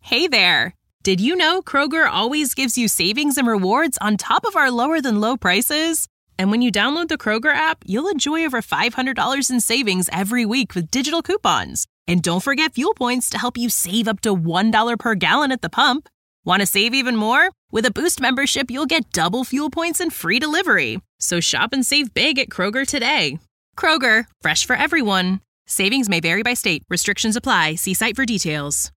Hey there! Did you know Kroger always gives you savings and rewards on top of our lower-than-low prices? And when you download the Kroger app, you'll enjoy over $500 in savings every week with digital coupons. And don't forget fuel points to help you save up to $1 per gallon at the pump. Want to save even more? With a Boost membership, you'll get double fuel points and free delivery. So shop and save big at Kroger today. Kroger, fresh for everyone. Savings may vary by state. Restrictions apply. See site for details.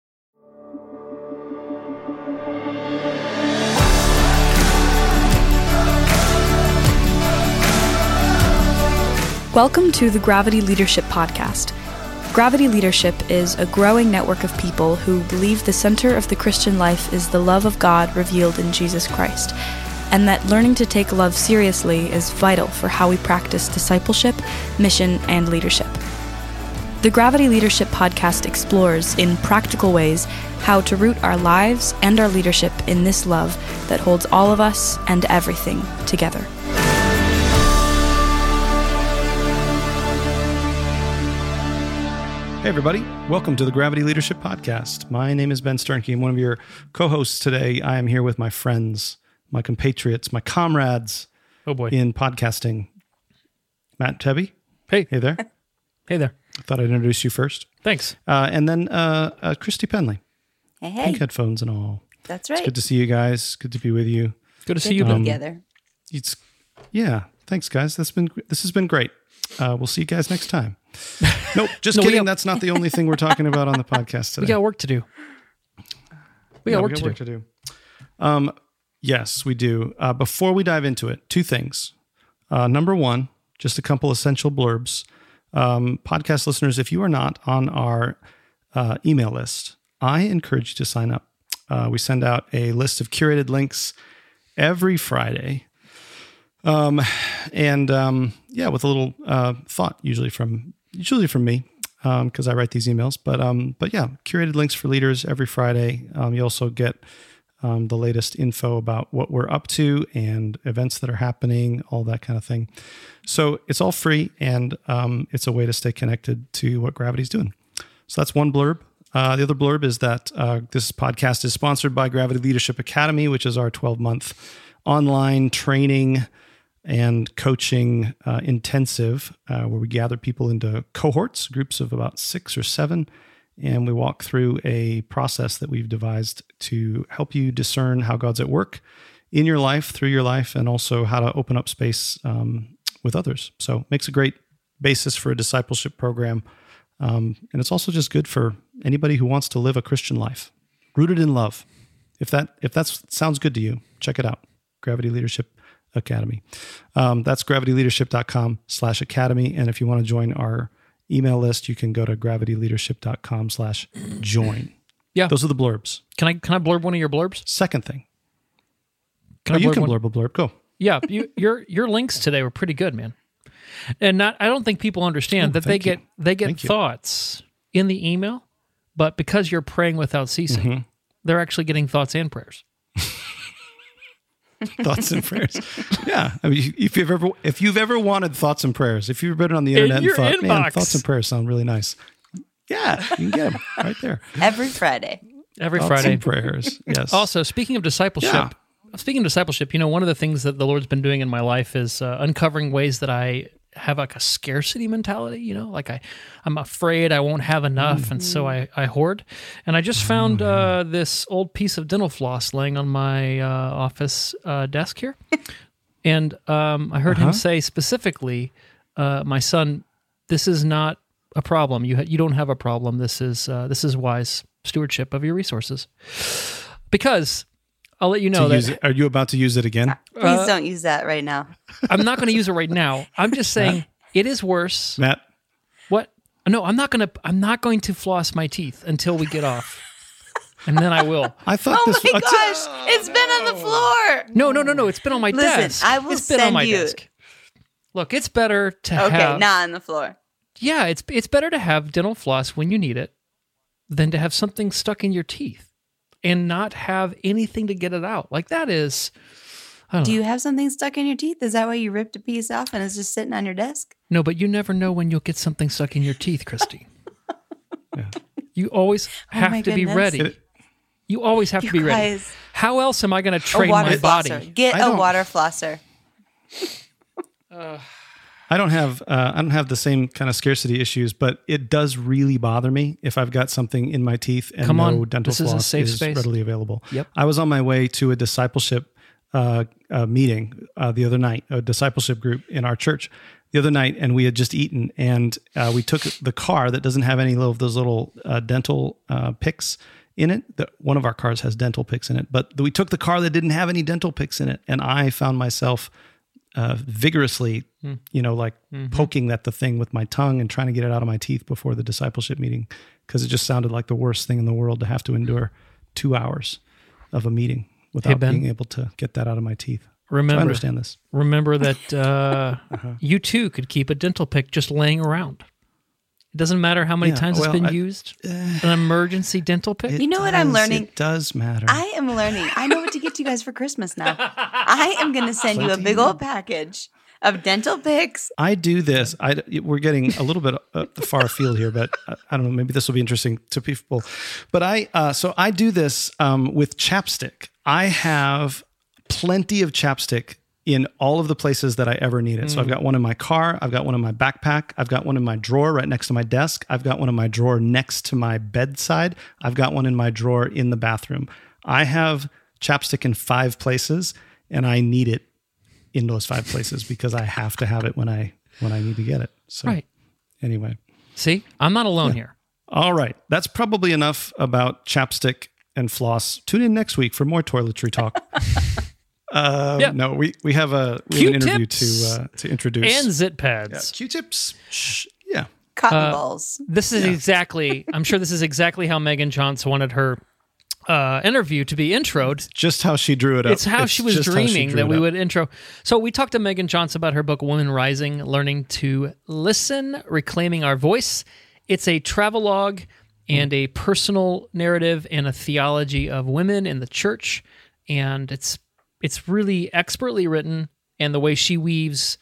Welcome to the Gravity Leadership Podcast. Gravity Leadership is a growing network of people who believe the center of the Christian life is the love of God revealed in Jesus Christ, and that learning to take love seriously is vital for how we practice discipleship, mission, and leadership. The Gravity Leadership Podcast explores, in practical ways, how to root our lives and our leadership in this love that holds all of us and everything together. Hey everybody, welcome to the Gravity Leadership Podcast. My name is Ben Sternke. I'm one of your co-hosts today. I am here with my friends, my compatriots, my comrades in podcasting. Matt Tebby. Hey. Hey there. Hey there. I thought I'd introduce you first. Thanks. And then Christy Penley. Hey. Pink headphones and all. That's right. It's good to see you guys. Good to be with you. Good to see you both together. Thanks guys. This has been great. We'll see you guys next time. Nope, just kidding. That's not the only thing we're talking about on the podcast today. We got work to do. We got work to do. Yes, we do. Before we dive into it, two things. Number one, just a couple essential blurbs. Podcast listeners, if you are not on our email list, I encourage you to sign up. We send out a list of curated links every Friday. With a little thought, usually from me, because I write these emails. But yeah, curated links for leaders every Friday. You also get the latest info about what we're up to and events that are happening, all that kind of thing. So it's all free, and it's a way to stay connected to what Gravity's doing. So that's one blurb. The other blurb is that this podcast is sponsored by Gravity Leadership Academy, which is our 12-month online training and coaching intensive, where we gather people into cohorts, groups of about 6 or 7, and we walk through a process that we've devised to help you discern how God's at work in your life, through your life, and also how to open up space with others. So it makes a great basis for a discipleship program, and it's also just good for anybody who wants to live a Christian life, rooted in love. If that sounds good to you, check it out, Gravity Leadership Academy. That's gravityleadership.com/academy. And if you want to join our email list, you can go to gravityleadership.com/join. Yeah. Those are the blurbs. Can I blurb one of your blurbs? Second thing. You can blurb a blurb. Go. Yeah. Your links today were pretty good, man. And I don't think people understand that they get thoughts in the email, but because you're praying without ceasing, they're actually getting thoughts and prayers. Thoughts and prayers. Yeah. I mean, if you've ever wanted thoughts and prayers, if you've been on the internet and thought, man, thoughts and prayers sound really nice. Yeah, you can get them right there. Every Friday. Thoughts and prayers. Yes. Also, speaking of discipleship, one of the things that the Lord's been doing in my life is uncovering ways that I have like a scarcity mentality, like I'm afraid I won't have enough, and so I hoard. And I just found this old piece of dental floss laying on my office desk here, and I heard him say specifically, "My son, this is not a problem. You don't have a problem. This is wise stewardship of your resources." Because I'll let you know that. Are you about to use it again? Please don't use that right now. I'm not going to use it right now. I'm just saying it is worse. Matt? What? No, I'm not going to floss my teeth until we get off. And then I will. I thought gosh, it's been on the floor. No, it's been on my desk. I will It's been on my desk. Look, it's better to have... Okay, not on the floor. Yeah, it's better to have dental floss when you need it than to have something stuck in your teeth and not have anything to get it out. Like that is... Do you have something stuck in your teeth? Is that why you ripped a piece off and it's just sitting on your desk? No, but you never know when you'll get something stuck in your teeth, Christy. Yeah. You always have to be ready. You always have to be ready. guys, How else am I going to a train water my body? flosser. Get I a don't- water flosser. I don't have the same kind of scarcity issues, but it does really bother me if I've got something in my teeth and Come on, no dental this is a floss safe is space. readily available. Yep. I was on my way to a discipleship meeting the other night, a discipleship group in our church the other night, and we had just eaten, and we took the car that doesn't have any of those little dental picks in it. One of our cars has dental picks in it, but we took the car that didn't have any dental picks in it, and I found myself vigorously, poking at the thing with my tongue and trying to get it out of my teeth before the discipleship meeting, because it just sounded like the worst thing in the world to have to endure 2 hours of a meeting without Ben. being able to get that out of my teeth. So I Remember, understand this. remember that you too could keep a dental pick just laying around. It doesn't matter how many Yeah, times well, it's been I- used. An emergency dental pick. You know what I'm learning? It does matter. I am learning. I know what to get you guys for Christmas now. I am going to send you a big old package of dental picks. I do this. We're getting a little bit far afield here, but I don't know. Maybe this will be interesting to people. But I do this with chapstick. I have plenty of chapstick in all of the places that I ever need it. So I've got one in my car. I've got one in my backpack. I've got one in my drawer right next to my desk. I've got one in my drawer next to my bedside. I've got one in my drawer in the bathroom. I have chapstick in 5 places, and I need it in those 5 places because I have to have it when I need to get it. So Right. anyway. See, I'm not alone here. All right. That's probably enough about chapstick and floss. Tune in next week for more toiletry talk. Yeah. No, we have an interview Q-tips to introduce. And zit pads. Q-tips. Shh. Yeah. Cotton balls. This is exactly, I'm sure this is exactly how Megan Johnson wanted her interview to be introed. Just how she drew it up. It's how she was just how she dreaming drew that it we up. would intro. So we talked to Megan Johnson about her book, Women Rising, Learning to Listen, Reclaiming Our Voice. It's a travelogue and a personal narrative and a theology of women in the church. And it's really expertly written. And the way she weaves,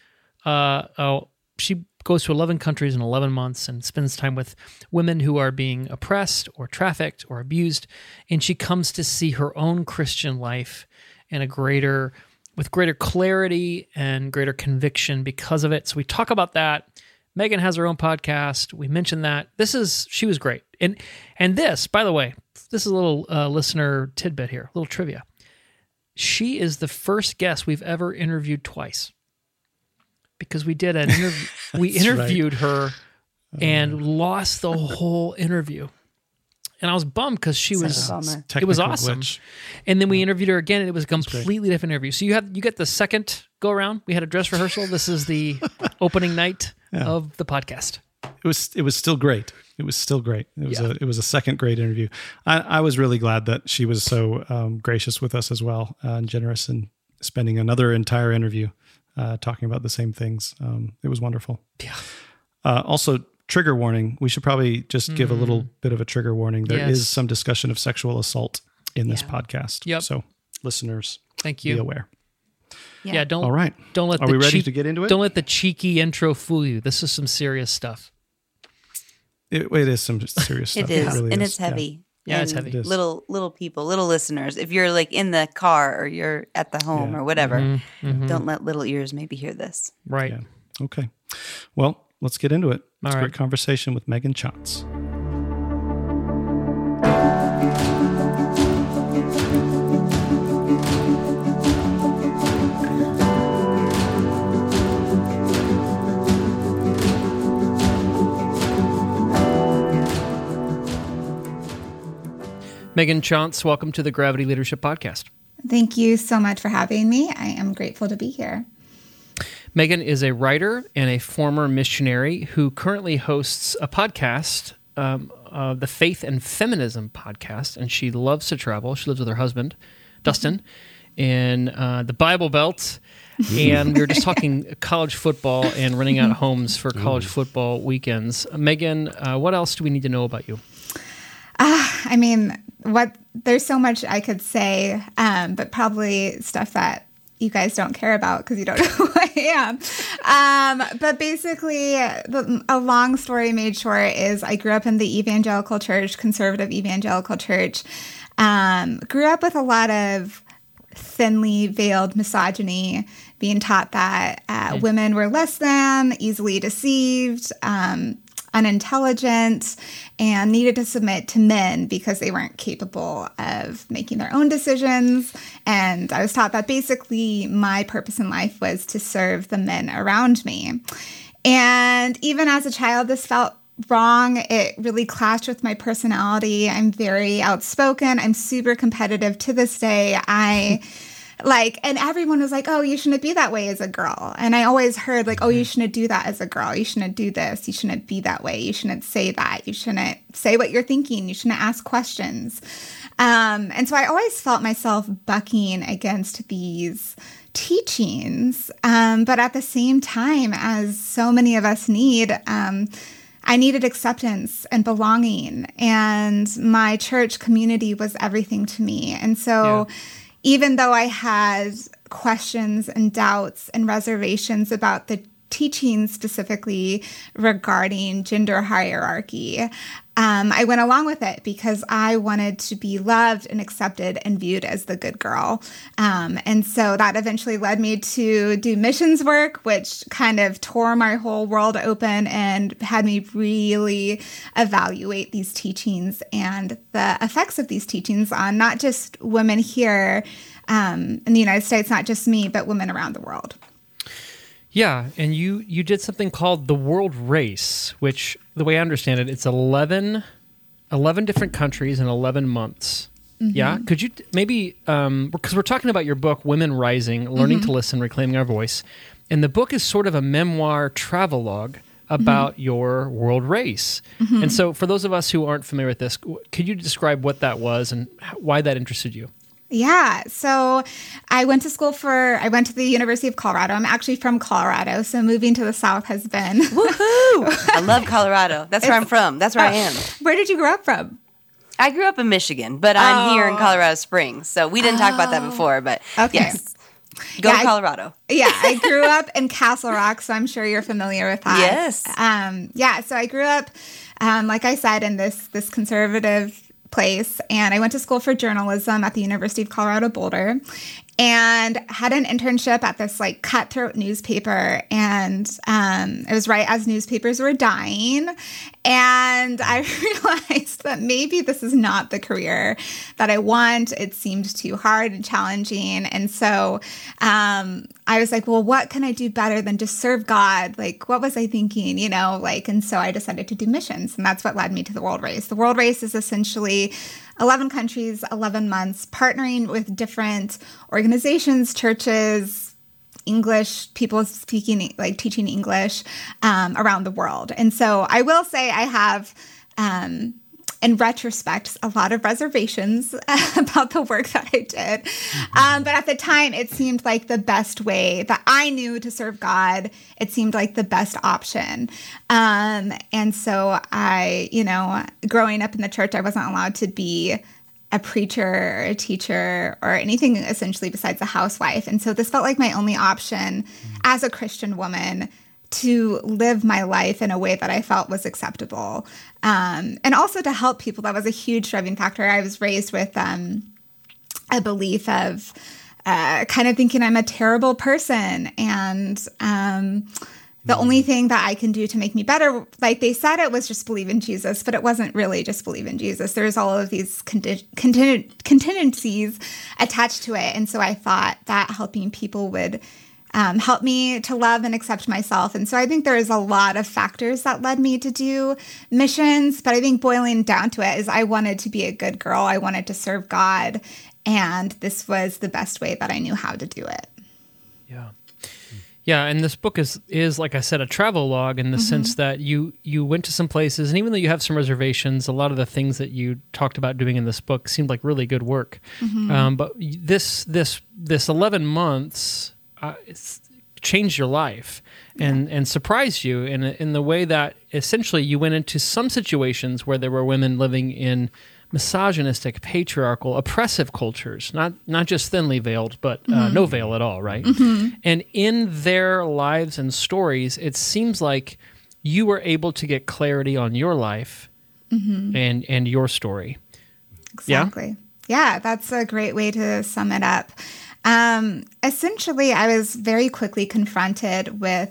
she goes to 11 countries in 11 months and spends time with women who are being oppressed or trafficked or abused. And she comes to see her own Christian life with greater clarity and greater conviction because of it. So we talk about that. Megan has her own podcast. We mentioned that. She was great. And this, by the way, this is a little listener tidbit here, a little trivia. She is the first guest we've ever interviewed twice. Because we did an interview, we interviewed her and lost the whole interview, and I was bummed because she was. Bummer. It was Technical awesome. glitch. And then we interviewed her again, and it was a completely different interview. So you get the second go around. We had a dress rehearsal. This is the opening night of the podcast. It was still great. It was still great. It was a second great interview. I was really glad that she was so gracious with us as well and generous in spending another entire interview talking about the same things. It was wonderful. Yeah. Also, trigger warning. We should probably just give a little bit of a trigger warning. There is Yes. some discussion of sexual assault in this podcast. Yep. So listeners, Thank be you. aware. Yeah. Don't. All right. Don't let. Are the we ready to get into it? Don't let the cheeky intro fool you. This is some serious stuff. It is some serious stuff. It is, really and is. it's heavy. Yeah, it's And heavy. It is. Little people, little listeners. If you're like in the car or you're at the home or whatever, Mm-hmm. don't let little ears maybe hear this. Right. Yeah. Okay. Well, let's get into it. It's All a right. great conversation with Megan Chance. Megan Chance, welcome to the Gravity Leadership Podcast. Thank you so much for having me. I am grateful to be here. Megan is a writer and a former missionary who currently hosts a podcast, the Faith and Feminism podcast, and she loves to travel. She lives with her husband, Dustin, in the Bible Belt, and we were just talking college football and renting out homes for college football weekends. Megan, what else do we need to know about you? There's so much I could say, but probably stuff that you guys don't care about because you don't know who I am. But basically, a long story made short is I grew up in the evangelical church, conservative evangelical church. Grew up with a lot of thinly veiled misogyny, being taught that women were less than, easily deceived, unintelligent, and needed to submit to men because they weren't capable of making their own decisions. And I was taught that basically my purpose in life was to serve the men around me. And even as a child, this felt wrong. It really clashed with my personality. I'm very outspoken. I'm super competitive to this day. And everyone was like, oh, you shouldn't be that way as a girl. And I always heard like, oh, you shouldn't do that as a girl. You shouldn't do this. You shouldn't be that way. You shouldn't say that. You shouldn't say what you're thinking. You shouldn't ask questions. And so I always felt myself bucking against these teachings. But at the same time, as so many of us need, I needed acceptance and belonging. And my church community was everything to me. And so even though I had questions and doubts and reservations about the teaching specifically regarding gender hierarchy, I went along with it because I wanted to be loved and accepted and viewed as the good girl. And so that eventually led me to do missions work, which kind of tore my whole world open and had me really evaluate these teachings and the effects of these teachings on not just women here in the United States, not just me, but women around the world. Yeah, and you did something called the World Race, which, the way I understand it, it's 11 different countries in 11 months. Mm-hmm. Yeah? Could you maybe, because we're talking about your book, Women Rising, Learning to Listen, Reclaiming Our Voice, and the book is sort of a memoir travelogue about your world race. And so for those of us who aren't familiar with this, could you describe what that was and why that interested you? Yeah. So I went to the University of Colorado. I'm actually from Colorado. So moving to the South has been. Woohoo! I love Colorado. That's where I'm from. That's where I am. Where did you grow up from? I grew up in Michigan, but I'm here in Colorado Springs. So we didn't talk about that before, but yes. Go to Colorado. I grew up in Castle Rock, so I'm sure you're familiar with that. Yes. So I grew up, like I said, in this conservative place, and I went to school for journalism at the University of Colorado Boulder and had an internship at this like cutthroat newspaper, and it was right as newspapers were dying, and I realized that maybe this is not the career that I want. It seemed too hard and challenging, and so I was like, well, what can I do better than just serve God? Like, what was I thinking, and so I decided to do missions, and that's what led me to the World Race. The World Race is essentially 11 countries, 11 months, partnering with different organizations, churches, English, people speaking, like teaching English around the world. And so I will say I have, in retrospect, a lot of reservations about the work that I did. But at the time, it seemed like the best way that I knew to serve God. It seemed like the best option. And so I, growing up in the church, I wasn't allowed to be a preacher or a teacher or anything essentially besides a housewife. And so this felt like my only option as a Christian woman to live my life in a way that I felt was acceptable. And also to help people. That was a huge driving factor. I was raised with a belief of kind of thinking I'm a terrible person. And the only thing that I can do to make me better, like they said, it was just believe in Jesus, but it wasn't really just believe in Jesus. There's all of these contingencies attached to it. And so I thought that helping people would help me to love and accept myself. And so I think there's a lot of factors that led me to do missions, but I think boiling down to it is I wanted to be a good girl. I wanted to serve God, and this was the best way that I knew how to do it. Yeah. Yeah, and this book is like I said, a travel log in the sense that you went to some places, and even though you have some reservations, a lot of the things that you talked about doing in this book seemed like really good work. But this 11 months it's changed your life and surprised you in the way that essentially you went into some situations where there were women living in misogynistic, patriarchal, oppressive cultures, not just thinly veiled, but no veil at all, right? Mm-hmm. And in their lives and stories, it seems like you were able to get clarity on your life and your story. Exactly. Yeah, that's a great way to sum it up. Essentially, I was very quickly confronted with,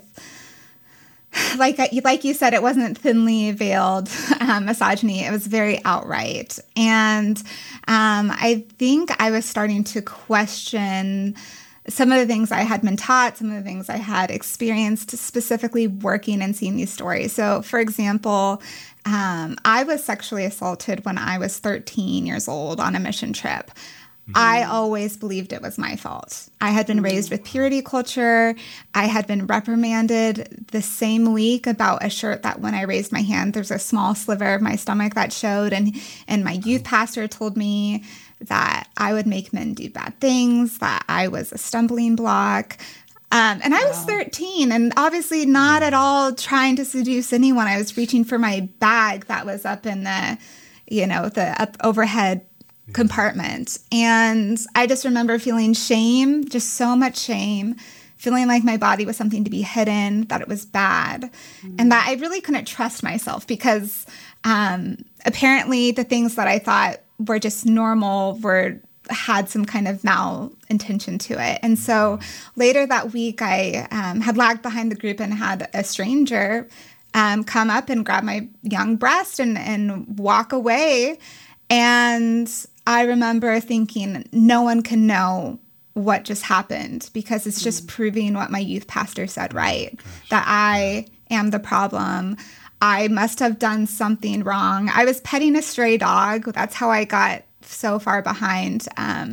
like you said, it wasn't thinly veiled misogyny. It was very outright. And I think I was starting to question some of the things I had been taught, some of the things I had experienced, specifically working and seeing these stories. So, for example, I was sexually assaulted when I was 13 years old on a mission trip. I always believed it was my fault. I had been raised with purity culture. I had been reprimanded the same week about a shirt that when I raised my hand, there's a small sliver of my stomach that showed. And my youth pastor told me that I would make men do bad things, that I was a stumbling block. And I was 13 and obviously not at all trying to seduce anyone. I was reaching for my bag that was up in the, the overhead compartment. And I just remember feeling shame, just so much shame, feeling like my body was something to be hidden, that it was bad, and that I really couldn't trust myself because apparently the things that I thought were just normal had some kind of malintention to it. And so later that week, I had lagged behind the group and had a stranger come up and grab my young breast and walk away. And I remember thinking, no one can know what just happened because it's just proving what my youth pastor said, right? That I am the problem. I must have done something wrong. I was petting a stray dog. That's how I got so far behind.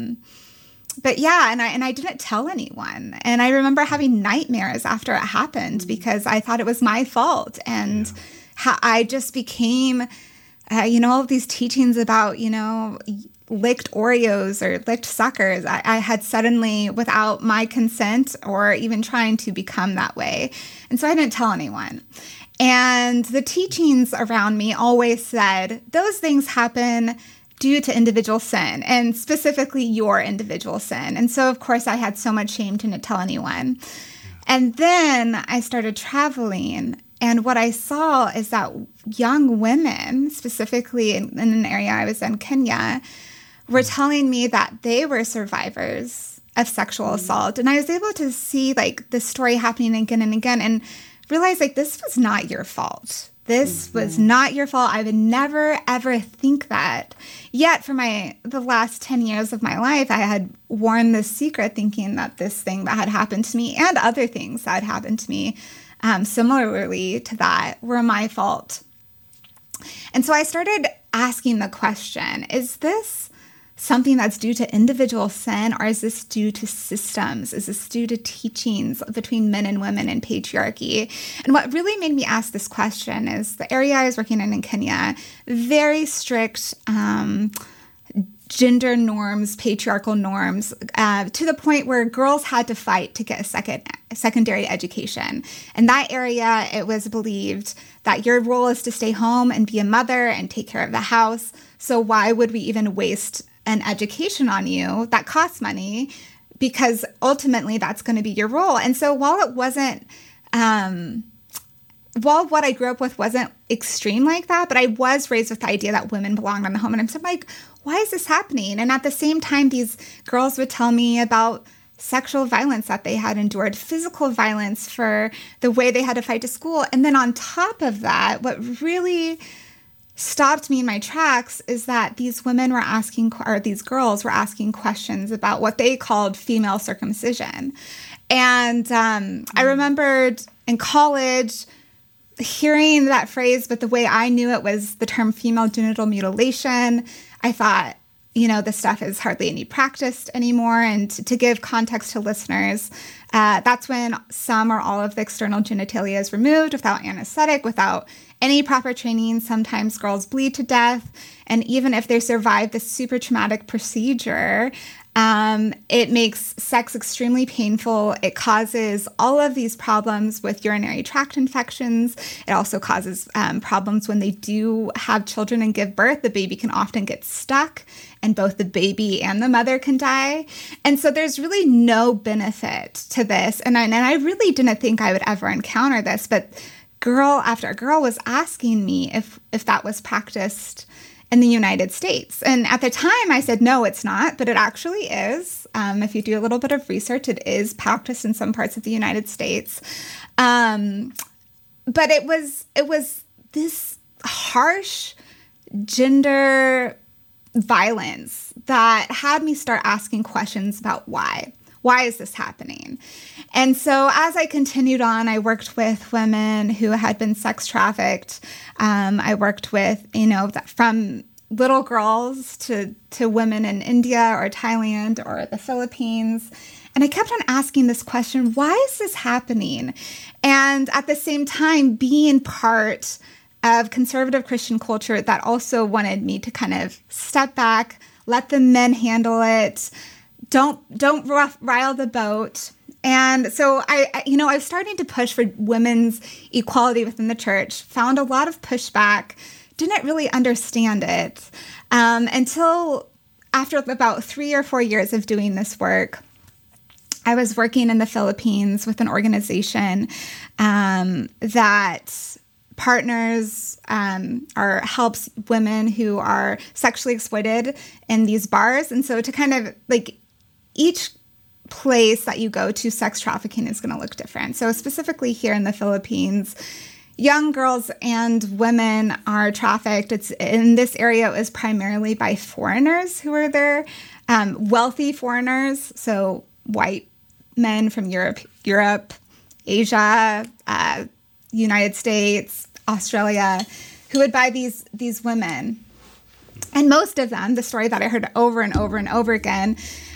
But yeah, and I didn't tell anyone. And I remember having nightmares after it happened because I thought it was my fault. And I just became, all of these teachings about, licked Oreos or licked suckers. I had suddenly, without my consent or even trying to become that way. And so I didn't tell anyone. And the teachings around me always said, those things happen due to individual sin, and specifically your individual sin. And so, of course, I had so much shame to not tell anyone. And then I started traveling. And what I saw is that young women, specifically in an area I was in, Kenya, were telling me that they were survivors of sexual assault. And I was able to see this story happening again and again and realize this was not your fault. This was not your fault. I would never, ever think that. Yet for the last 10 years of my life, I had worn this secret thinking that this thing that had happened to me and other things that had happened to me similarly to that were my fault. And so I started asking the question, is this something that's due to individual sin, or is this due to systems? Is this due to teachings between men and women in patriarchy? And what really made me ask this question is the area I was working in Kenya, very strict gender norms, patriarchal norms, to the point where girls had to fight to get a secondary education. In that area, it was believed that your role is to stay home and be a mother and take care of the house. So why would we even waste an education on you that costs money? Because ultimately that's going to be your role. And so while it wasn't, while what I grew up with wasn't extreme like that, but I was raised with the idea that women belonged in the home. And I'm so why is this happening? And at the same time, these girls would tell me about sexual violence that they had endured, physical violence for the way they had to fight to school. And then on top of that, what really stopped me in my tracks is that these women were asking, or these girls were asking questions about what they called female circumcision. And I remembered in college hearing that phrase, but the way I knew it was the term female genital mutilation. I thought, this stuff is hardly any practiced anymore. And to give context to listeners, that's when some or all of the external genitalia is removed without anesthetic, without any proper training, sometimes girls bleed to death. And even if they survive the super traumatic procedure, it makes sex extremely painful. It causes all of these problems with urinary tract infections. It also causes problems when they do have children and give birth. The baby can often get stuck, and both the baby and the mother can die. And so there's really no benefit to this. And I really didn't think I would ever encounter this, but girl after girl was asking me if that was practiced in the United States. And at the time I said, no, it's not, but it actually is. If you do a little bit of research, it is practiced in some parts of the United States. But it was this harsh gender violence that had me start asking questions about why. Why is this happening? And so as I continued on, I worked with women who had been sex trafficked. I worked with, from little girls to women in India or Thailand or the Philippines. And I kept on asking this question, why is this happening? And at the same time, being part of conservative Christian culture that also wanted me to kind of step back, let the men handle it, don't rile the boat. And so I was starting to push for women's equality within the church, found a lot of pushback, didn't really understand it until after about 3 or 4 years of doing this work. I was working in the Philippines with an organization that partners or helps women who are sexually exploited in these bars. And so to kind of each place that you go to, sex trafficking is going to look different. So specifically here in the Philippines, young girls and women are trafficked. It's in this area, it was primarily by foreigners who are there, wealthy foreigners. So white men from Europe, Asia, United States, Australia, who would buy these women. And most of them, the story that I heard over and over and over again,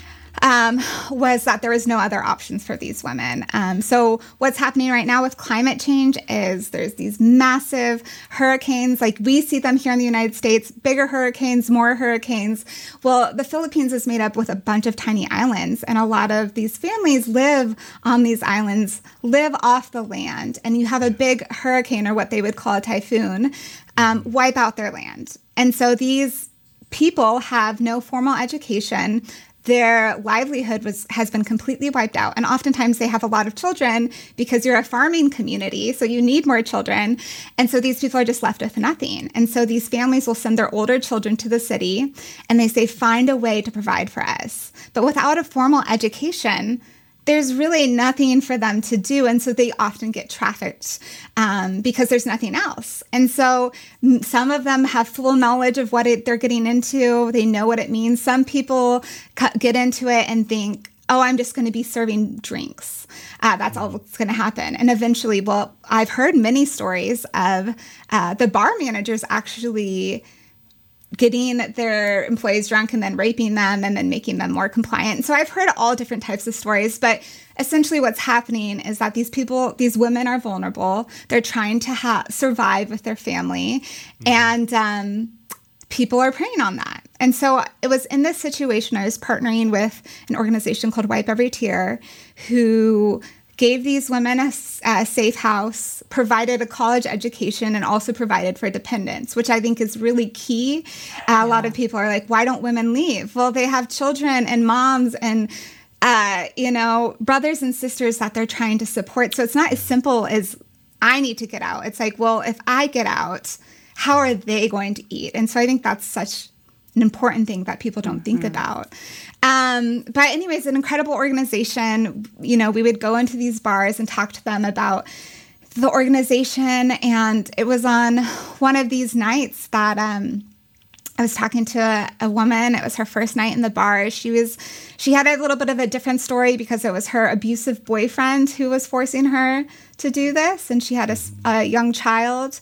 was that there was no other options for these women. So what's happening right now with climate change is there's these massive hurricanes, like we see them here in the United States, bigger hurricanes, more hurricanes. Well, the Philippines is made up with a bunch of tiny islands, and a lot of these families live on these islands, live off the land, and you have a big hurricane, or what they would call a typhoon, wipe out their land. And so these people have no formal education. Their livelihood has been completely wiped out. And oftentimes they have a lot of children because you're a farming community, so you need more children. And so these people are just left with nothing. And so these families will send their older children to the city and they say, find a way to provide for us. But without a formal education, there's really nothing for them to do. And so they often get trafficked because there's nothing else. And so some of them have full knowledge of what they're getting into. They know what it means. Some people get into it and think, oh, I'm just going to be serving drinks. That's all that's going to happen. And eventually, well, I've heard many stories of the bar managers actually getting their employees drunk and then raping them and then making them more compliant. So I've heard all different types of stories, but essentially what's happening is that these women are vulnerable. They're trying to survive with their family, and people are preying on that. And so it was in this situation, I was partnering with an organization called Wipe Every Tear, who gave these women a safe house, provided a college education, and also provided for dependents, which I think is really key. A lot of people are like, why don't women leave? Well, they have children and moms and, brothers and sisters that they're trying to support. So it's not as simple as I need to get out. It's like, well, if I get out, how are they going to eat? And so I think that's such an important thing that people don't think about. But anyways, an incredible organization. We would go into these bars and talk to them about the organization. And it was on one of these nights that I was talking to a woman. It was her first night in the bar. She had a little bit of a different story because it was her abusive boyfriend who was forcing her to do this. And she had a young child.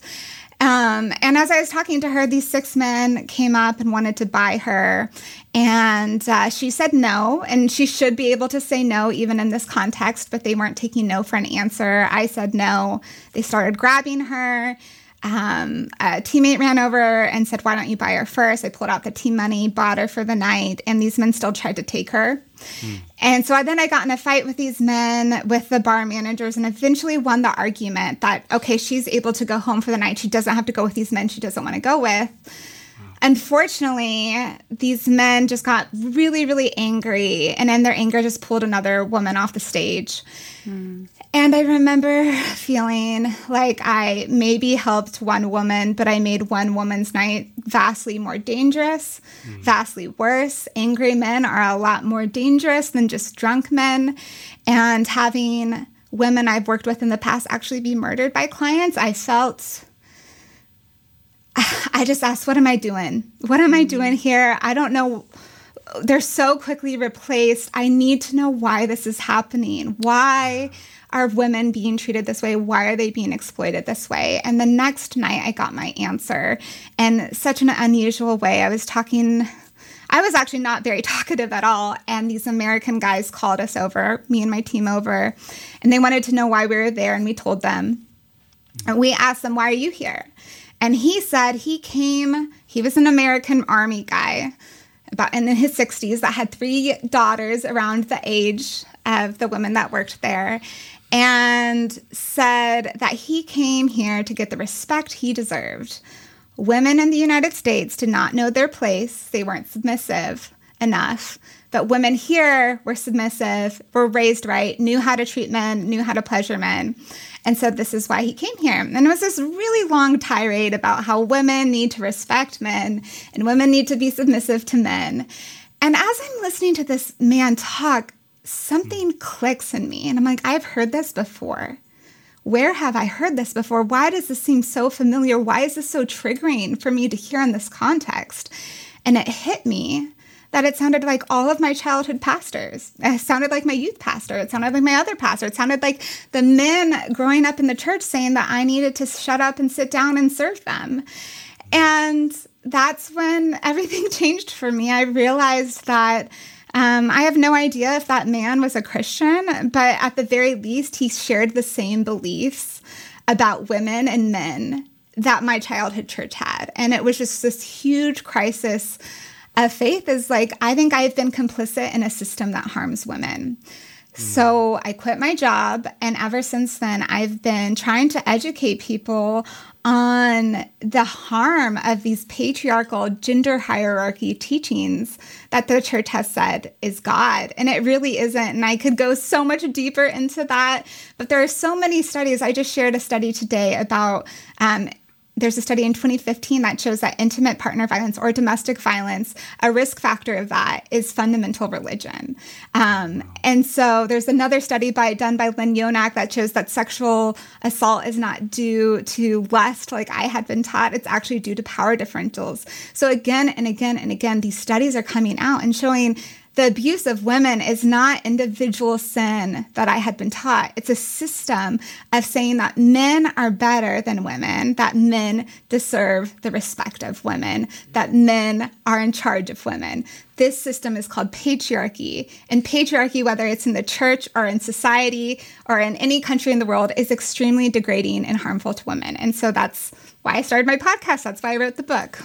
And as I was talking to her, these 6 men came up and wanted to buy her. And she said no, and she should be able to say no even in this context, but they weren't taking no for an answer. I said no. They started grabbing her. A teammate ran over and said, "Why don't you buy her first?" I pulled out the team money, bought her for the night, and these men still tried to take her. And so then I got in a fight with these men, with the bar managers, and eventually won the argument that, okay, she's able to go home for the night. She doesn't have to go with these men she doesn't want to go with. Unfortunately, these men just got really, really angry, and in their anger just pulled another woman off the stage. And I remember feeling like I maybe helped one woman, but I made one woman's night vastly more dangerous, vastly worse. Angry men are a lot more dangerous than just drunk men. And having women I've worked with in the past actually be murdered by clients, I just asked, what am I doing? What am I doing here? I don't know. They're so quickly replaced. I need to know why this is happening. Why are women being treated this way? Why are they being exploited this way? And the next night I got my answer in such an unusual way. I was actually not very talkative at all. And these American guys called us over, me and my team over, and they wanted to know why we were there. And we told them, and we asked them, why are you here? And he said he was an American Army guy about in his 60s that had 3 daughters around the age of the women that worked there, and said that he came here to get the respect he deserved. Women in the United States did not know their place. They weren't submissive enough. But women here were submissive, were raised right, knew how to treat men, knew how to pleasure men. And so this is why he came here. And it was this really long tirade about how women need to respect men and women need to be submissive to men. And as I'm listening to this man talk, something clicks in me. And I'm like, I've heard this before. Where have I heard this before? Why does this seem so familiar? Why is this so triggering for me to hear in this context? And it hit me that it sounded like all of my childhood pastors. It sounded like my youth pastor. It sounded like my other pastor. It sounded like the men growing up in the church saying that I needed to shut up and sit down and serve them. And that's when everything changed for me. I realized that I have no idea if that man was a Christian, but at the very least, he shared the same beliefs about women and men that my childhood church had. And it was just this huge crisis of faith. Is like, I think I've been complicit in a system that harms women. So I quit my job, and ever since then, I've been trying to educate people on the harm of these patriarchal gender hierarchy teachings that the church has said is God. And it really isn't. And I could go so much deeper into that, but there are so many studies. I just shared a study today about there's a study in 2015 that shows that intimate partner violence or domestic violence, a risk factor of that is fundamental religion. And so there's another study done by Lynn Yonak that shows that sexual assault is not due to lust like I had been taught. It's actually due to power differentials. So again and again and again, these studies are coming out and showing the abuse of women is not individual sin that I had been taught. It's a system of saying that men are better than women, that men deserve the respect of women, that men are in charge of women. This system is called patriarchy. And patriarchy, whether it's in the church or in society or in any country in the world, is extremely degrading and harmful to women. And so that's why I started my podcast. That's why I wrote the book.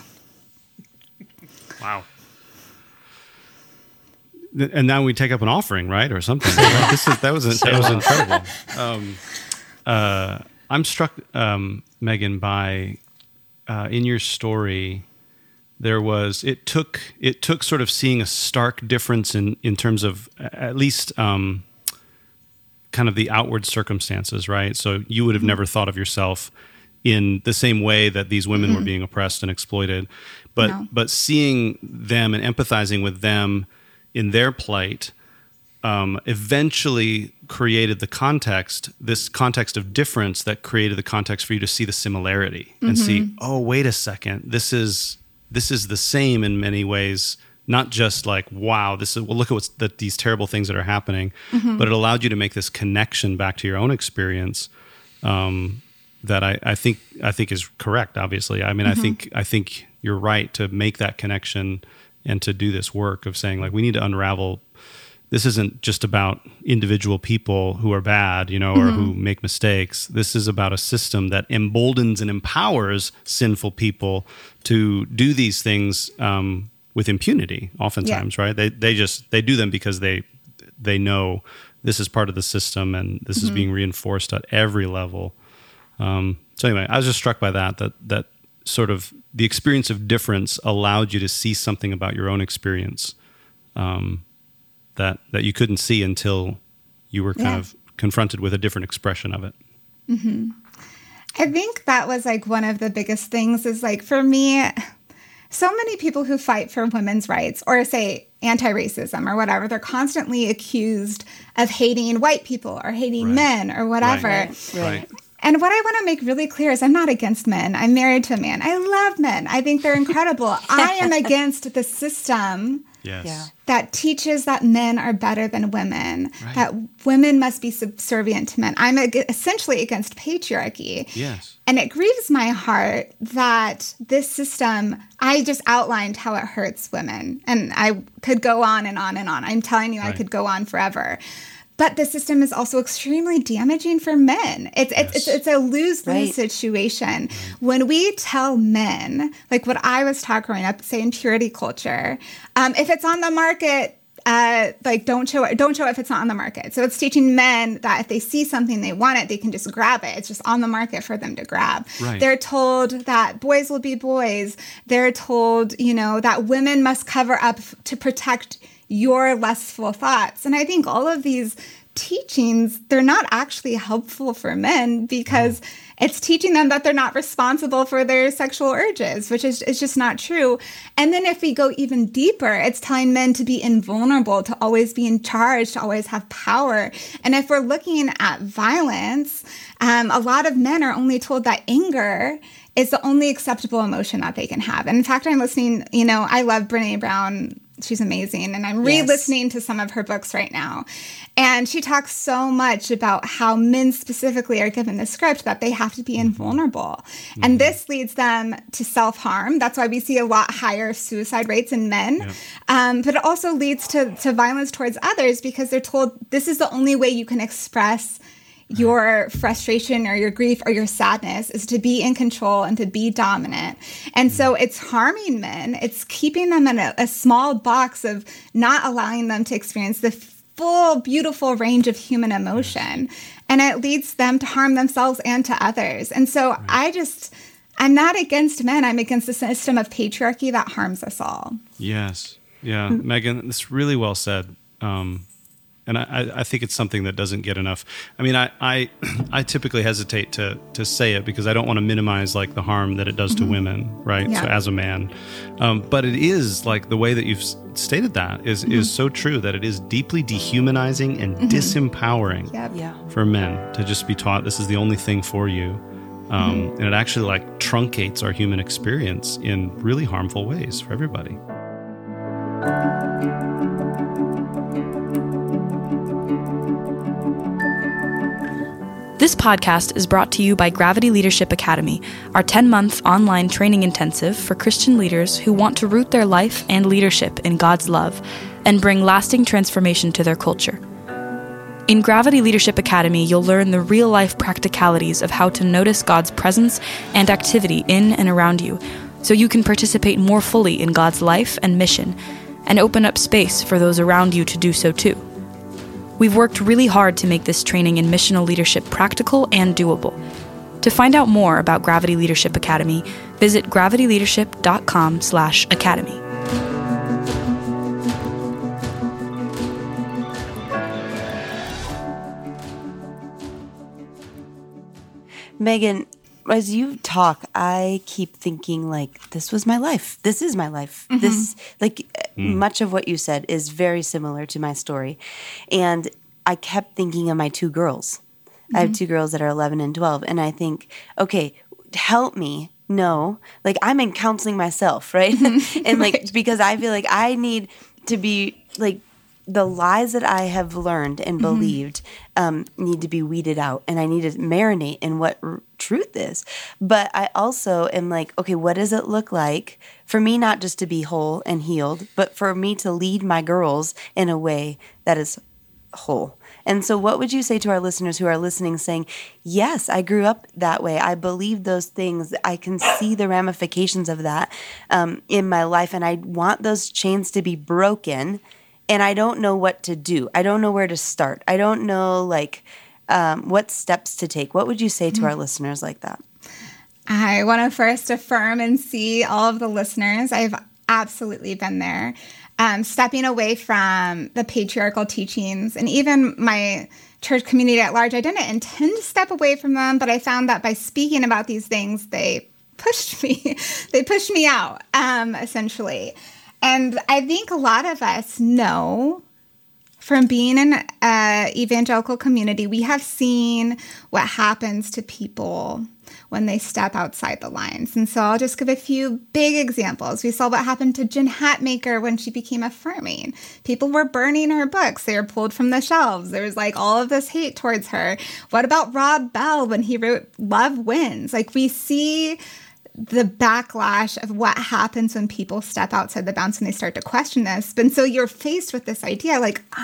Wow. And now we take up an offering, right, or something. That was incredible. I'm struck, Megan, by in your story. It took sort of seeing a stark difference in terms of at least kind of the outward circumstances, right? So you would have never thought of yourself in the same way that these women were being oppressed and exploited, but seeing them and empathizing with them in their plight, eventually created this context of difference that created the context for you to see the similarity and see, oh, wait a second, this is the same in many ways, not just like, wow, look at these terrible things that are happening, but it allowed you to make this connection back to your own experience that I think is correct, obviously. I mean, I think you're right to make that connection and to do this work of saying, like, we need to unravel this isn't just about individual people who are bad, or who make mistakes. This is about a system that emboldens and empowers sinful people to do these things with impunity, oftentimes, right? They do them because they know this is part of the system, and this is being reinforced at every level. So anyway, I was just struck by that sort of the experience of difference allowed you to see something about your own experience that you couldn't see until you were kind of confronted with a different expression of it. Mm-hmm. I think that was like one of the biggest things is like, for me, so many people who fight for women's rights or say anti-racism or whatever, they're constantly accused of hating white people or hating men or whatever. Right. And what I want to make really clear is I'm not against men. I'm married to a man. I love men. I think they're incredible. I am against the system that teaches that men are better than women, that women must be subservient to men. I'm essentially against patriarchy. Yes. And it grieves my heart that this system, I just outlined how it hurts women. And I could go on and on and on. I'm telling you, I could go on forever. But the system is also extremely damaging for men. It's a lose-lose situation. When we tell men, like what I was taught growing up, say in purity culture, if it's on the market, don't show it if it's not on the market. So it's teaching men that if they see something they want it, they can just grab it. It's just on the market for them to grab. Right. They're told that boys will be boys. They're told, that women must cover up to protect your lustful thoughts. And I think all of these teachings, they're not actually helpful for men because it's teaching them that they're not responsible for their sexual urges, which is just not true. And then if we go even deeper, it's telling men to be invulnerable, to always be in charge, to always have power. And if we're looking at violence, a lot of men are only told that anger is the only acceptable emotion that they can have. And in fact, I'm listening, I love Brené Brown. She's amazing. And I'm re-listening to some of her books right now. And she talks so much about how men specifically are given the script that they have to be invulnerable. And this leads them to self-harm. That's why we see a lot higher suicide rates in men. But it also leads to violence towards others because they're told this is the only way you can express your frustration or your grief or your sadness is to be in control and to be dominant. And so it's harming men. It's keeping them in a small box of not allowing them to experience the full, beautiful range of human emotion. And it leads them to harm themselves and to others. And so I'm not against men. I'm against the system of patriarchy that harms us all. Yes. Yeah. Megan, that's really well said. And I think it's something that doesn't get enough. I mean, I typically hesitate to say it because I don't want to minimize like the harm that it does to women, right? Yeah. So as a man, but it is like the way that you've stated that is so true that it is deeply dehumanizing and disempowering for men to just be taught this is the only thing for you. And it actually like truncates our human experience in really harmful ways for everybody. This podcast is brought to you by Gravity Leadership Academy, our 10-month online training intensive for Christian leaders who want to root their life and leadership in God's love and bring lasting transformation to their culture. In Gravity Leadership Academy, you'll learn the real-life practicalities of how to notice God's presence and activity in and around you, so you can participate more fully in God's life and mission, and open up space for those around you to do so too. We've worked really hard to make this training in missional leadership practical and doable. To find out more about Gravity Leadership Academy, visit gravityleadership.com/academy. Megan, as you talk, I keep thinking like, this was my life. This is my life. This, much of what you said is very similar to my story. And I kept thinking of my two girls. I have two girls that are 11 and 12. And I think, okay, help me know, like I'm in counseling myself, right? And like, because I feel like I need to be like the lies that I have learned and believed need to be weeded out, and I need to marinate in what truth is. But I also am like, okay, what does it look like for me not just to be whole and healed, but for me to lead my girls in a way that is whole? And so what would you say to our listeners who are listening saying, yes, I grew up that way. I believe those things. I can see the ramifications of that in my life, and I want those chains to be broken. And I don't know what to do. I don't know where to start. I don't know what steps to take. What would you say to our listeners like that? I want to first affirm and see all of the listeners. I've absolutely been there. Stepping away from the patriarchal teachings and even my church community at large. I didn't intend to step away from them, but I found that by speaking about these things, they pushed me. They pushed me out, essentially. And I think a lot of us know from being in an evangelical community, we have seen what happens to people when they step outside the lines. And so I'll just give a few big examples. We saw what happened to Jen Hatmaker when she became affirming. People were burning her books. They were pulled from the shelves. There was all of this hate towards her. What about Rob Bell when he wrote Love Wins? We see the backlash of what happens when people step outside the bounds and they start to question this. And so you're faced with this idea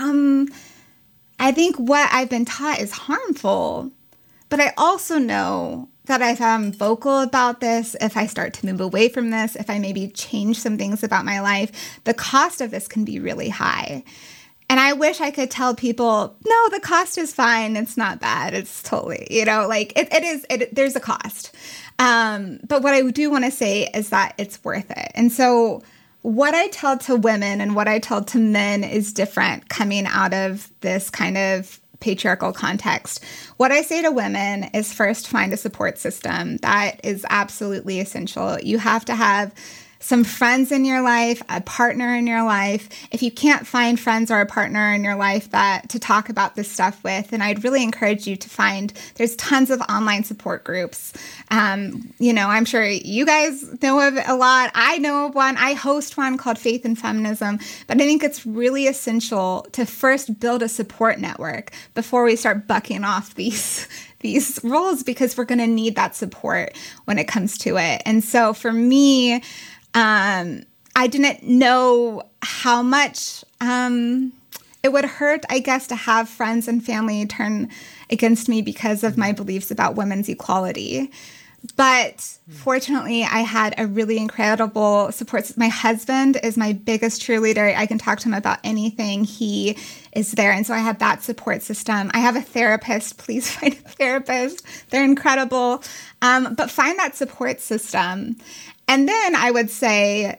I think what I've been taught is harmful, but I also know that if I'm vocal about this, if I start to move away from this, if I maybe change some things about my life, the cost of this can be really high. And I wish I could tell people, no, the cost is fine. It's not bad. It's totally, there's a cost. But what I do want to say is that it's worth it. And so what I tell to women and what I tell to men is different coming out of this kind of patriarchal context. What I say to women is first find a support system. That is absolutely essential. You have to have some friends in your life, a partner in your life. If you can't find friends or a partner in your life to talk about this stuff with, then I'd really encourage you to there's tons of online support groups. I'm sure you guys know of a lot. I know of one. I host one called Faith and Feminism. But I think it's really essential to first build a support network before we start bucking off these roles, because we're going to need that support when it comes to it. And so for me, I didn't know how much it would hurt, I guess, to have friends and family turn against me because of my beliefs about women's equality. But fortunately, I had a really incredible support. My husband is my biggest cheerleader. I can talk to him about anything. He is there. And so I had that support system. I have a therapist. Please find a therapist. They're incredible. But find that support system. And then I would say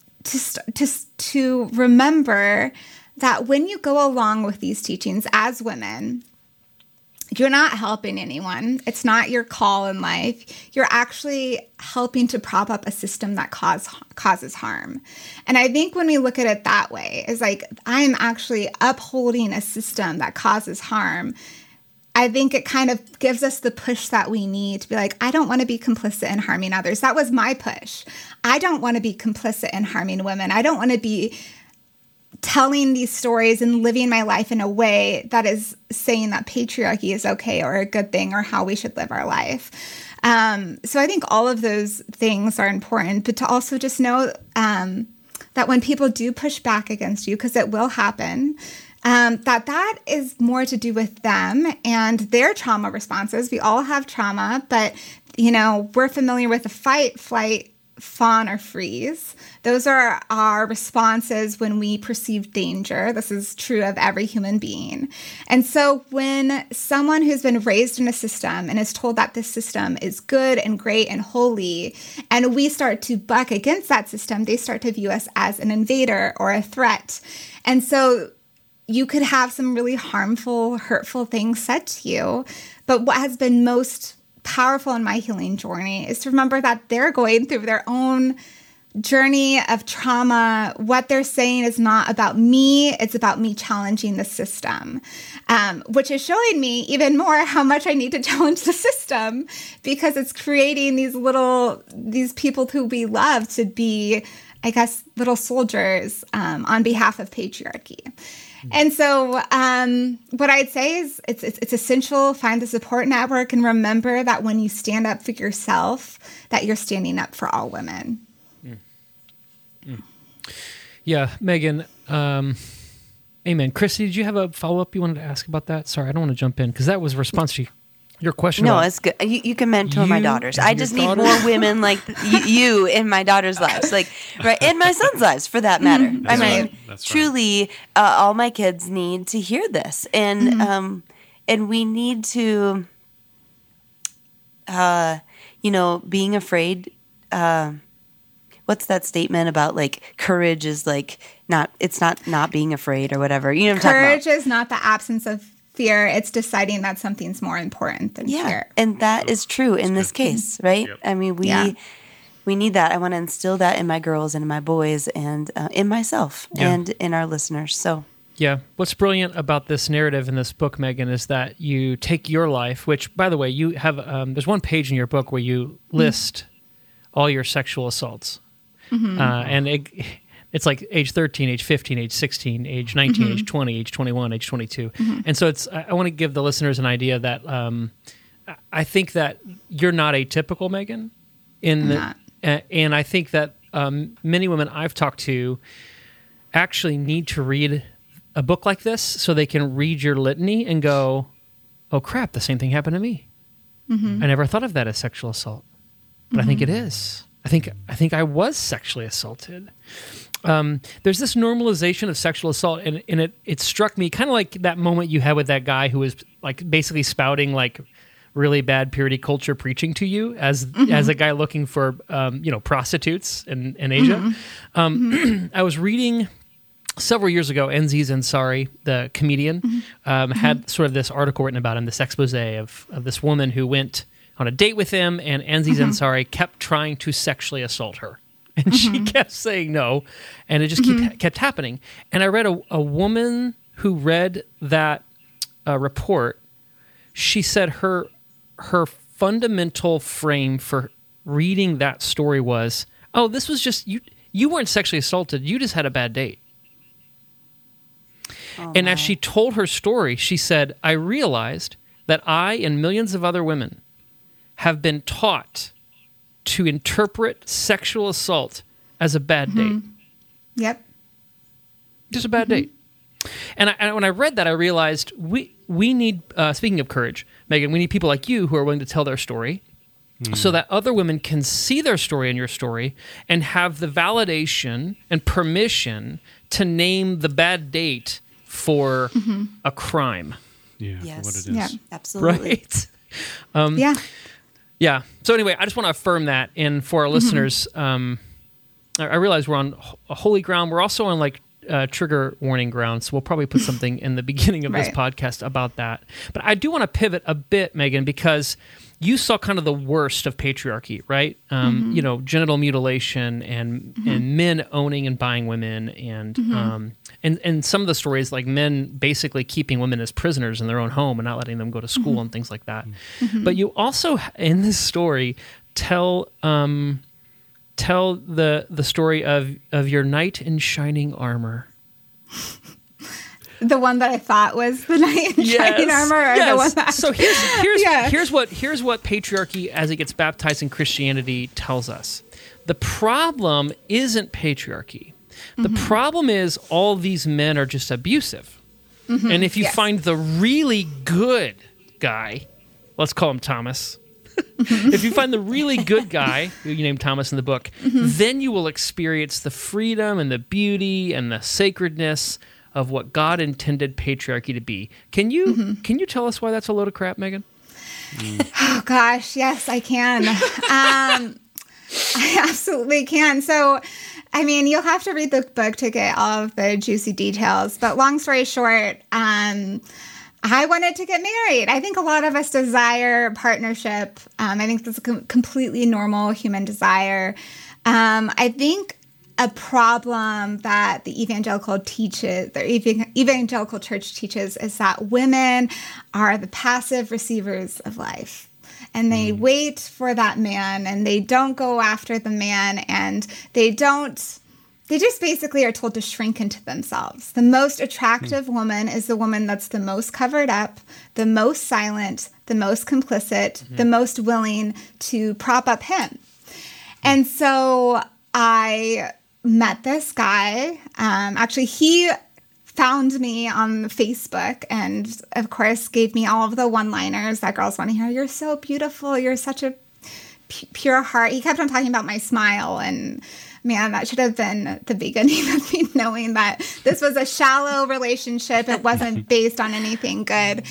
to remember that when you go along with these teachings as women, you're not helping anyone. It's not your call in life. You're actually helping to prop up a system that causes harm. And I think when we look at it that way, it's I'm actually upholding a system that causes harm. I think it kind of gives us the push that we need to be I don't want to be complicit in harming others. That was my push. I don't want to be complicit in harming women. I don't want to be telling these stories and living my life in a way that is saying that patriarchy is okay or a good thing or how we should live our life. So I think all of those things are important, but to also just know that when people do push back against you, because it will happen, that is more to do with them and their trauma responses. We all have trauma, but, we're familiar with the fight, flight, fawn, or freeze. Those are our responses when we perceive danger. This is true of every human being. And so when someone who's been raised in a system and is told that this system is good and great and holy, and we start to buck against that system, they start to view us as an invader or a threat. And so you could have some really harmful, hurtful things said to you. But what has been most powerful in my healing journey is to remember that they're going through their own journey of trauma. What they're saying is not about me. It's about me challenging the system, which is showing me even more how much I need to challenge the system, because it's creating these people who we love to be I guess, little soldiers on behalf of patriarchy. And so what I'd say is it's essential, find the support network, and remember that when you stand up for yourself, that you're standing up for all women. Yeah, Megan, amen. Christy, did you have a follow-up you wanted to ask about that? Sorry, I don't want to jump in, because that was a response to your question. No, it's good. You can mentor my daughters. I just need more women like you in my daughters' lives, like right, in my son's lives, for that matter. I mean, truly, all my kids need to hear this, and we need to, being afraid. What's that statement about, like, courage is like it's not being afraid or whatever. You know what I'm talking about? Courage is not the absence of fear. It's deciding that something's more important than fear. And that is true in this case, right? Yep. I mean, we need that. I want to instill that in my girls and in my boys and in myself and in our listeners. So, yeah. What's brilliant about this narrative in this book, Megan, is that you take your life, which, by the way, you have, there's one page in your book where you list all your sexual assaults. And it's like age 13, age 15, age 16, age 19, age 20, age 21, age 22. And so I want to give the listeners an idea that I think that you're not atypical, Megan. And I think that many women I've talked to actually need to read a book like this so they can read your litany and go, oh crap, the same thing happened to me. I never thought of that as sexual assault, but I think it is. I think I was sexually assaulted. There's this normalization of sexual assault, and it struck me kind of like that moment you had with that guy who was like basically spouting like really bad purity culture preaching to you as a guy looking for prostitutes in Asia. I was reading several years ago, Aziz Ansari, the comedian, had sort of this article written about him, this expose of this woman who went on a date with him, and Aziz Ansari kept trying to sexually assault her. And she kept saying no, and it just kept happening. And I read a woman who read that report. She said her fundamental frame for reading that story was, oh, this was just, you weren't sexually assaulted, you just had a bad date. And as she told her story, she said, I realized that I and millions of other women have been taught to interpret sexual assault as a bad date. Yep. Just a bad date. And when I read that, I realized we need, speaking of courage, Megan, we need people like you who are willing to tell their story so that other women can see their story and your story and have the validation and permission to name the bad date for a crime. Yeah, for what it is. Yeah, absolutely. Right? Yeah. So anyway, I just want to affirm that. And for our listeners, I realize we're on a holy ground. We're also on like trigger warning ground. So we'll probably put something in the beginning of this podcast about that. But I do want to pivot a bit, Megan, because you saw kind of the worst of patriarchy, right? Genital mutilation and men owning and buying women, and some of the stories like men basically keeping women as prisoners in their own home and not letting them go to school and things like that. But you also in this story tell the story of your knight in shining armor. The one that I thought was the knight in shining armor, or the one that... So here's what patriarchy, as it gets baptized in Christianity, tells us. The problem isn't patriarchy. The problem is all these men are just abusive. And if you find the really good guy, let's call him Thomas. If you find the really good guy, who you named Thomas in the book, then you will experience the freedom and the beauty and the sacredness of what God intended patriarchy to be. Can you tell us why that's a load of crap, Megan? Oh gosh, yes, I can. I absolutely can. So, I mean, you'll have to read the book to get all of the juicy details. But long story short, I wanted to get married. I think a lot of us desire partnership. I think that's a completely normal human desire. I think a problem that the evangelical church teaches is that women are the passive receivers of life. And they wait for that man, and they don't go after the man, and they don't they just basically are told to shrink into themselves. The most attractive woman is the woman that's the most covered up, the most silent, the most complicit, the most willing to prop up him. And so I met this guy. Actually, he found me on Facebook and, of course, gave me all of the one-liners that girls want to hear. You're so beautiful. You're such a pure heart. He kept on talking about my smile, and man, that should have been the beginning of me knowing that this was a shallow relationship. It wasn't based on anything good.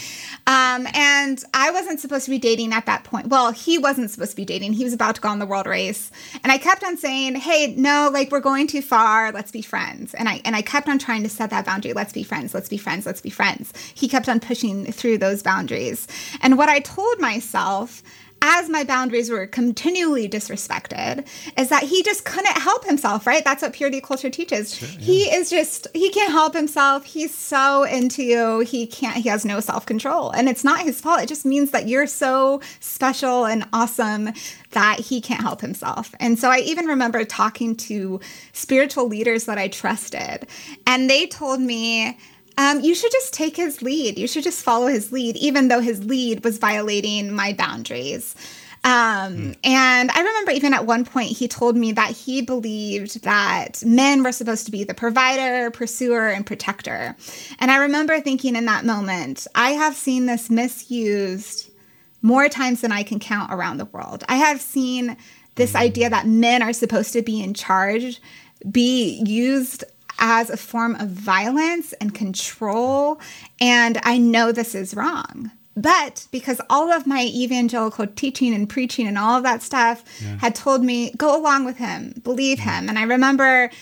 And I wasn't supposed to be dating at that point. Well, he wasn't supposed to be dating. He was about to go on the world race. And I kept on saying, hey, no, like, we're going too far. Let's be friends. And I kept on trying to set that boundary. Let's be friends. Let's be friends. Let's be friends. He kept on pushing through those boundaries. And what I told myself as my boundaries were continually disrespected, is that he just couldn't help himself, right? That's what purity culture teaches. Sure, yeah. He can't help himself. He's so into you. He has no self-control. And it's not his fault. It just means that you're so special and awesome that he can't help himself. And so I even remember talking to spiritual leaders that I trusted, and they told me, you should just take his lead. You should just follow his lead, even though his lead was violating my boundaries. And I remember even at one point, he told me that he believed that men were supposed to be the provider, pursuer, and protector. And I remember thinking in that moment, I have seen this misused more times than I can count around the world. I have seen this idea that men are supposed to be in charge be used as a form of violence and control. And I know this is wrong. But because all of my evangelical teaching and preaching and all of that stuff had told me, go along with him, believe him. And I remember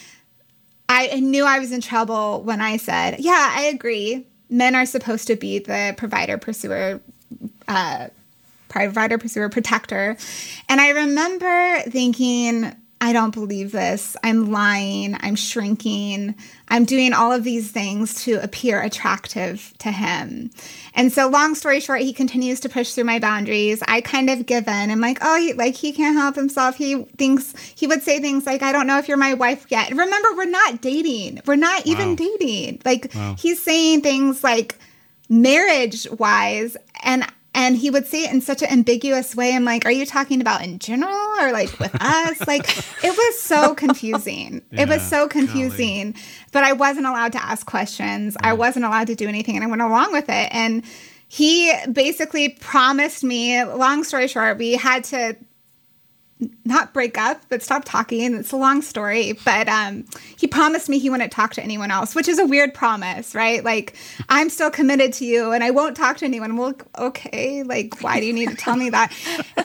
I knew I was in trouble when I said, yeah, I agree. Men are supposed to be the provider, pursuer, protector. And I remember thinking, I don't believe this. I'm lying. I'm shrinking. I'm doing all of these things to appear attractive to him. And so long story short, he continues to push through my boundaries. I kind of give in. I'm like, oh, he can't help himself. He would say things like, I don't know if you're my wife yet. Remember, we're not dating. We're not even dating. He's saying things like marriage wise, and he would say it in such an ambiguous way. I'm like, are you talking about in general or like with us? Like, it was so confusing. It was so confusing. Golly. But I wasn't allowed to ask questions. I wasn't allowed to do anything. And I went along with it. And he basically promised me, long story short, we had to not break up, but stop talking. It's a long story. But he promised me he wouldn't talk to anyone else, which is a weird promise, right? Like, I'm still committed to you and I won't talk to anyone. Well, okay, like, why do you need to tell me that?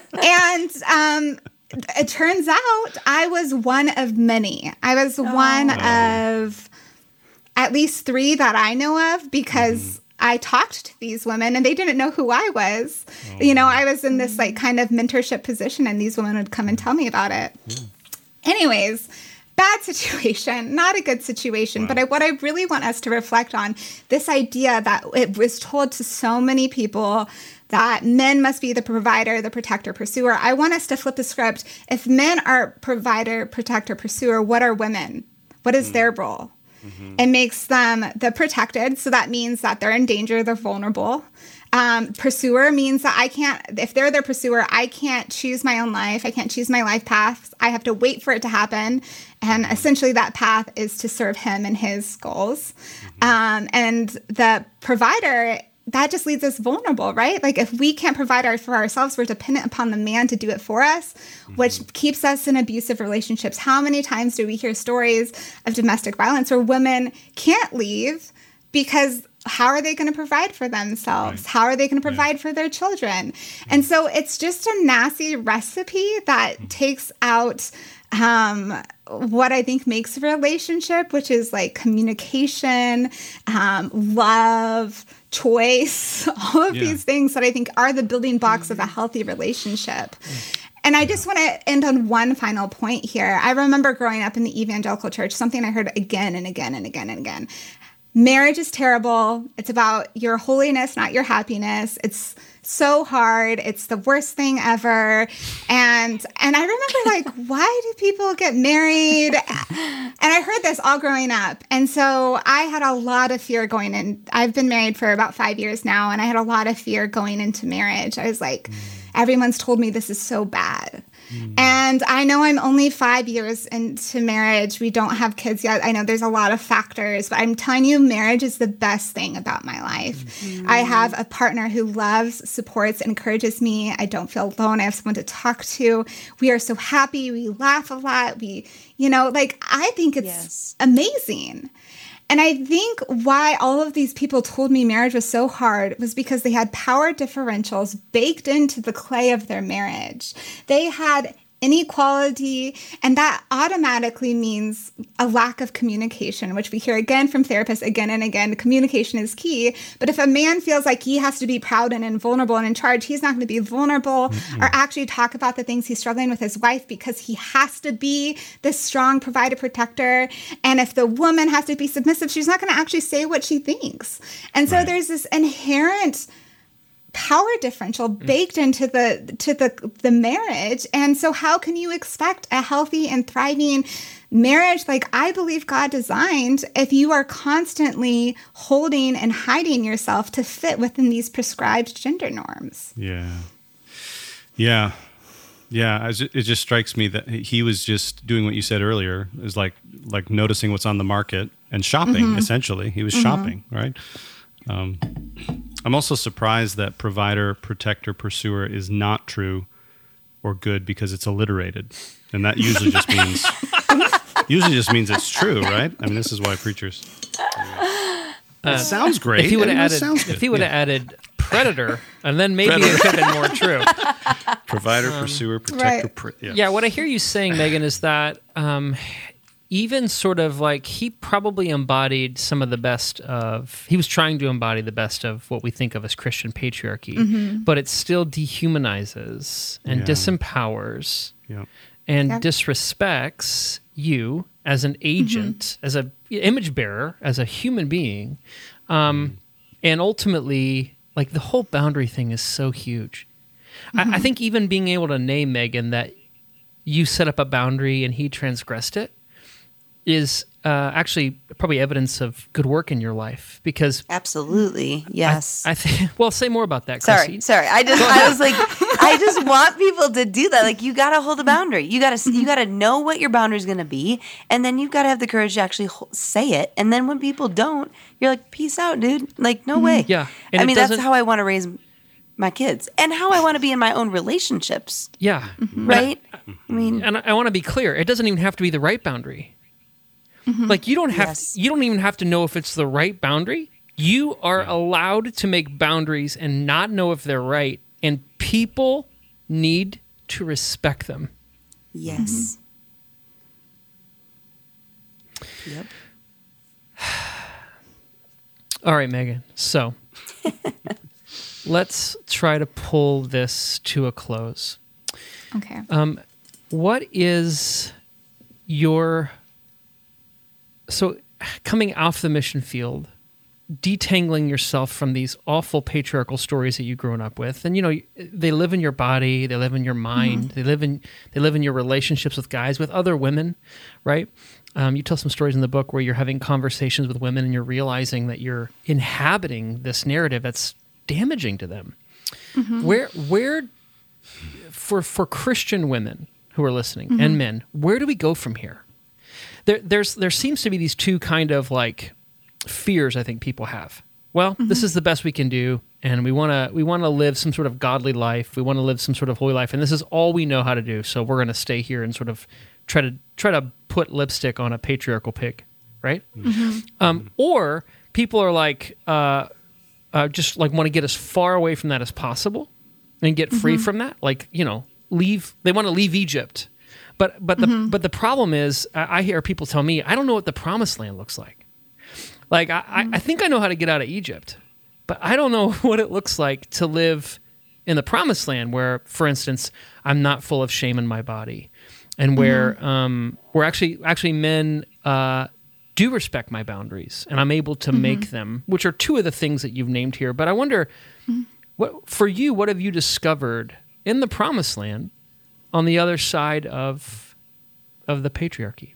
And it turns out I was one of many. I was one of at least 3 that I know of, because I talked to these women and they didn't know who I was. I was in this like kind of mentorship position, and these women would come and tell me about it. Anyways, bad situation, not a good situation. But what I really want us to reflect on, this idea that it was told to so many people that men must be the provider, the protector, pursuer. I want us to flip the script. If men are provider, protector, pursuer, what are women? What is their role? It makes them the protected. So that means that they're in danger. They're vulnerable. Pursuer means that if they're the pursuer, I can't choose my own life. I can't choose my life path. I have to wait for it to happen. And essentially that path is to serve him and his goals. And the provider, that just leaves us vulnerable, right? Like, if we can't provide for ourselves, we're dependent upon the man to do it for us, which keeps us in abusive relationships. How many times do we hear stories of domestic violence where women can't leave because how are they going to provide for themselves? Right. How are they going to provide for their children? And so it's just a nasty recipe that takes out what I think makes a relationship, which is like communication, love, choice, all of these things that I think are the building blocks of a healthy relationship. And I just want to end on one final point here. I remember growing up in the evangelical church, something I heard again and again and again and again. marriage is terrible. It's about your holiness, not your happiness. It's so hard. It's the worst thing ever. And I remember like, why do people get married? And I heard this all growing up. And so I had a lot of fear going in. I've been married for about 5 years now, and I had a lot of fear going into marriage. I was like, everyone's told me this is so bad. And I know I'm only 5 years into marriage. We don't have kids yet. I know there's a lot of factors, but I'm telling you, marriage is the best thing about my life. I have a partner who loves, supports, encourages me. I don't feel alone. I have someone to talk to. We are so happy. We laugh a lot. I think it's amazing. And I think why all of these people told me marriage was so hard was because they had power differentials baked into the clay of their marriage. They had inequality, and that automatically means a lack of communication, which we hear again from therapists again and again. Communication is key. But if a man feels like he has to be proud and invulnerable and in charge, he's not going to be vulnerable or actually talk about the things he's struggling with his wife because he has to be this strong provider, protector. And if the woman has to be submissive, she's not going to actually say what she thinks. And so there's this inherent power differential baked into the marriage. And so how can you expect a healthy and thriving marriage like I believe God designed if you are constantly holding and hiding yourself to fit within these prescribed gender norms? Yeah. It just strikes me that he was just doing what you said earlier, is like noticing what's on the market and shopping, essentially. He was shopping, right? I'm also surprised that provider, protector, pursuer is not true or good because it's alliterated. And that usually just means it's true, right? I mean, this is why preachers... It sounds great. If he would have added predator, and then maybe it could have been more true. Provider, pursuer, protector. Yeah, what I hear you saying, Megan, is that even sort of like he probably embodied some of the best of, he was trying to embody the best of what we think of as Christian patriarchy, but it still dehumanizes and disempowers and disrespects you as an agent, as an image bearer, as a human being. And ultimately, like the whole boundary thing is so huge. I think even being able to name, Megan, that you set up a boundary and he transgressed it is actually probably evidence of good work in your life, because absolutely, yes. I think. Well, say more about that, Chrissy. Sorry. I was like, I just want people to do that. Like, you got to hold a boundary. You got to know what your boundary is going to be, and then you've got to have the courage to actually say it. And then when people don't, you're like, peace out, dude. Like, no way. Yeah. And I mean, that's how I want to raise my kids, and how I want to be in my own relationships. Yeah. Right. I mean, and I want to be clear. It doesn't even have to be the right boundary. Like you don't have you don't even have to know if it's the right boundary. You are allowed to make boundaries and not know if they're right, and people need to respect them. Yes. Yep. All right, Megan. So let's try to pull this to a close. Okay. What is your... So coming off the mission field, detangling yourself from these awful patriarchal stories that you've grown up with, and they live in your body, they live in your mind, they live in your relationships with guys, with other women, right? You tell some stories in the book where you're having conversations with women and you're realizing that you're inhabiting this narrative that's damaging to them. Where for Christian women who are listening and men, where do we go from here? There seems to be these two kind of like fears I think people have. Well, this is the best we can do, and we want to live some sort of godly life. We want to live some sort of holy life, and this is all we know how to do. So we're going to stay here and sort of try to put lipstick on a patriarchal pig, right? Or people are like just like want to get as far away from that as possible and get free from that, like leave. They want to leave Egypt. But the problem is, I hear people tell me, I don't know what the promised land looks like. Like, I think I know how to get out of Egypt, but I don't know what it looks like to live in the promised land where, for instance, I'm not full of shame in my body, and where actually men do respect my boundaries and I'm able to make them, which are two of the things that you've named here. But I wonder, what have you discovered in the Promised Land on the other side of the patriarchy?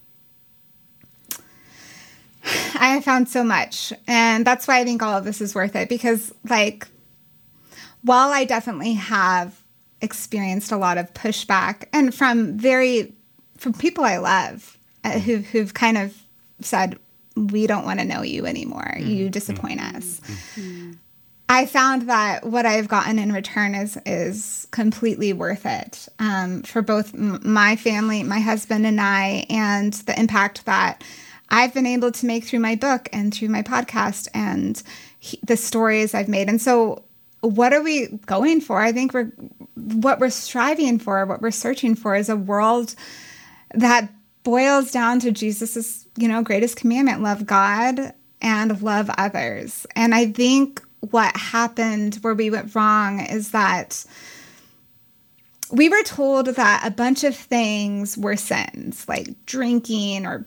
I have found so much. And that's why I think all of this is worth it. Because, like, while I definitely have experienced a lot of pushback, and from people I love who've kind of said, we don't want to know you anymore. You disappoint us. I found that what I've gotten in return is completely worth it for both my family, my husband and I, and the impact that I've been able to make through my book and through my podcast and the stories I've made. And so what are we going for? I think what we're striving for, what we're searching for is a world that boils down to Jesus's, greatest commandment, love God and love others. And I think what happened where we went wrong is that we were told that a bunch of things were sins, like drinking or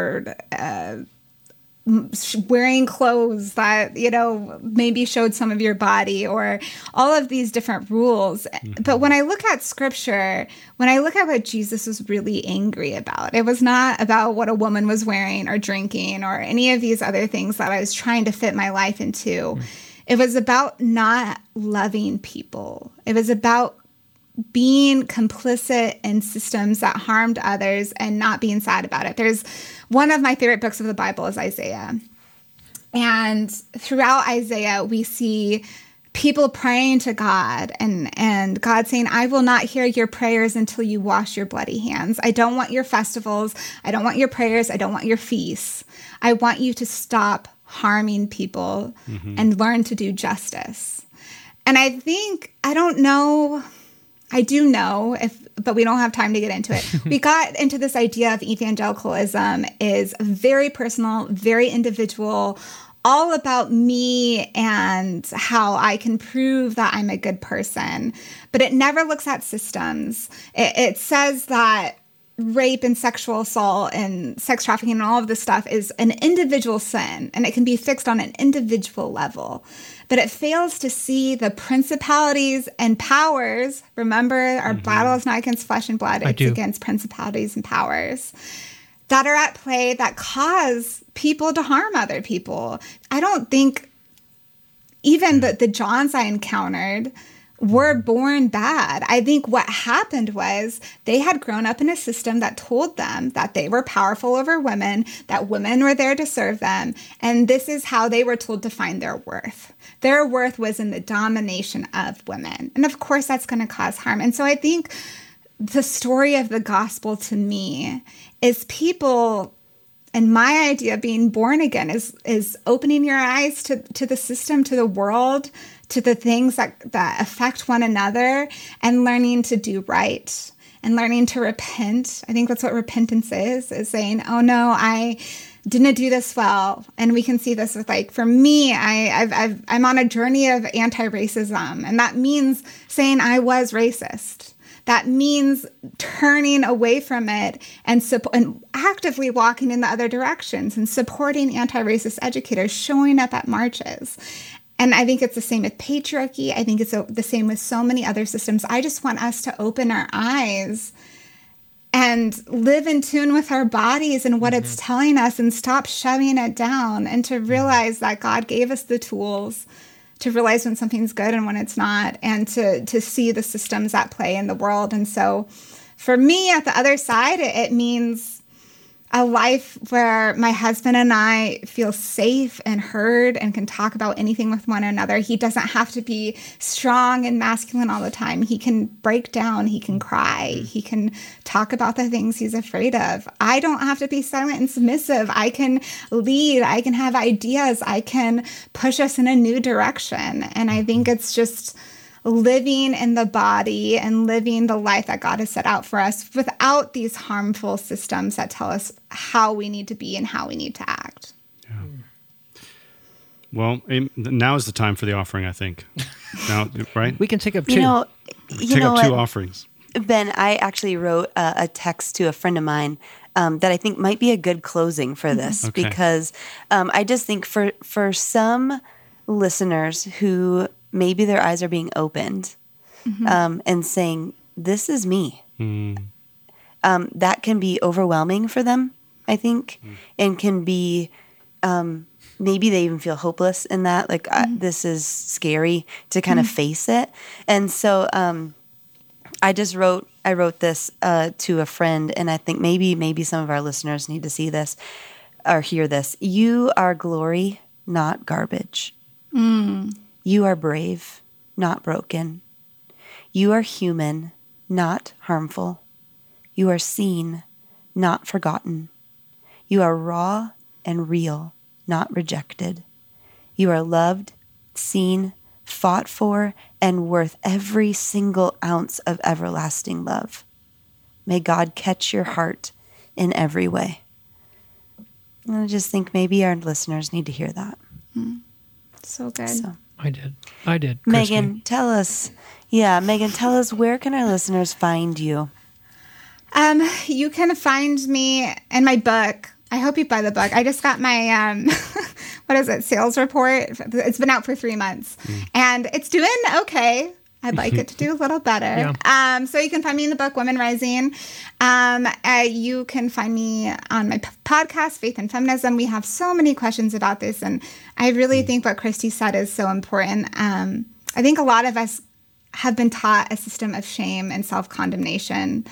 wearing clothes that, maybe showed some of your body, or all of these different rules. But when I look at scripture, when I look at what Jesus was really angry about, it was not about what a woman was wearing or drinking or any of these other things that I was trying to fit my life into. It was about not loving people. It was about being complicit in systems that harmed others and not being sad about it. There's one of my favorite books of the Bible is Isaiah. And throughout Isaiah, we see people praying to God and God saying, I will not hear your prayers until you wash your bloody hands. I don't want your festivals. I don't want your prayers. I don't want your feasts. I want you to stop harming people and learn to do justice. And I do know, but we don't have time to get into it. We got into this idea of evangelicalism is very personal, very individual, all about me and how I can prove that I'm a good person. But it never looks at systems. It says that rape and sexual assault and sex trafficking and all of this stuff is an individual sin, and it can be fixed on an individual level. But it fails to see the principalities and powers. Remember, our battle is not against flesh and blood. It's against principalities and powers that are at play that cause people to harm other people. I don't think even the Johns I encountered were born bad. I think what happened was they had grown up in a system that told them that they were powerful over women, that women were there to serve them, and this is how they were told to find their worth. Their worth was in the domination of women. And of course, that's going to cause harm. And so I think the story of the gospel to me is people, and my idea of being born again is opening your eyes to the system, to the world, to the things that affect one another, and learning to do right and learning to repent. I think that's what repentance is saying, oh no, I didn't do this well. And we can see this with, like, for me, I'm on a journey of anti-racism, and that means saying I was racist. That means turning away from it and actively walking in the other directions and supporting anti-racist educators, showing up at marches. And I think it's the same with patriarchy. I think it's the same with so many other systems. I just want us to open our eyes and live in tune with our bodies and what it's telling us, and stop shoving it down, and to realize that God gave us the tools to realize when something's good and when it's not, and to see the systems at play in the world. And so for me, at the other side, it means a life where my husband and I feel safe and heard and can talk about anything with one another. He doesn't have to be strong and masculine all the time. He can break down. He can cry. He can talk about the things he's afraid of. I don't have to be silent and submissive. I can lead. I can have ideas. I can push us in a new direction. And I think it's just living in the body and living the life that God has set out for us without these harmful systems that tell us how we need to be and how we need to act. Yeah. Well, now is the time for the offering, I think. Now, right? We can take up two. Take up two offerings. Ben, I actually wrote a text to a friend of mine that I think might be a good closing for this, because I just think for some listeners who maybe their eyes are being opened and saying, this is me, that can be overwhelming for them, I think, and can be maybe they even feel hopeless in that, like this is scary to kind of face it. And so I wrote this to a friend, and I think maybe some of our listeners need to see this or hear this. You are glory, not garbage. You are brave, not broken. You are human, not harmful. You are seen, not forgotten. You are raw and real, not rejected. You are loved, seen, fought for, and worth every single ounce of everlasting love. May God catch your heart in every way. And I just think maybe our listeners need to hear that. So good. So, I did. Megan, tell us, where can our listeners find you? You can find me in my book. I hope you buy the book. I just got my, sales report. It's been out for 3 months and it's doing okay. I'd like it to do a little better. Yeah. So you can find me in the book, Women Rising. You can find me on my podcast, Faith and Feminism. We have so many questions about this. And I really think what Christy said is so important. I think a lot of us have been taught a system of shame and self-condemnation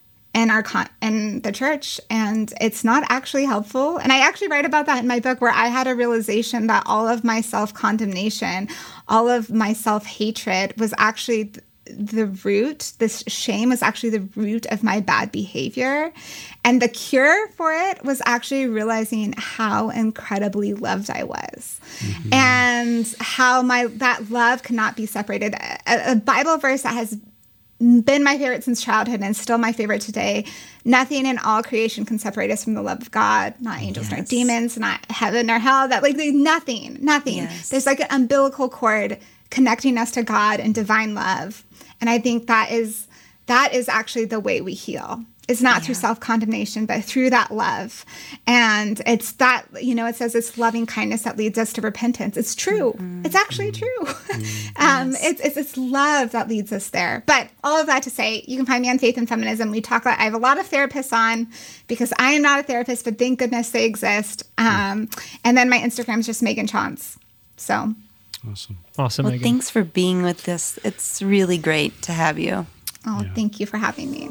in the church, and it's not actually helpful. And I actually write about that in my book, where I had a realization that all of my self-condemnation, all of my self-hatred was actually the root. This shame was actually the root of my bad behavior. And the cure for it was actually realizing how incredibly loved I was, and how that love cannot be separated. A Bible verse that has been my favorite since childhood and still my favorite today. Nothing in all creation can separate us from the love of God, not angels, nor demons, not heaven or hell. That nothing. Yes. There's like an umbilical cord connecting us to God and divine love. And I think that is actually the way we heal. It's not through self-condemnation, but through that love. And it's that, it says it's loving kindness that leads us to repentance. It's true. It's actually true. It's love that leads us there. But all of that to say, you can find me on Faith and Feminism. I have a lot of therapists on, because I am not a therapist, but thank goodness they exist. And then my Instagram is just Megan Chance. So. Awesome, well, Megan. Thanks for being with us. It's really great to have you. Oh, thank you for having me.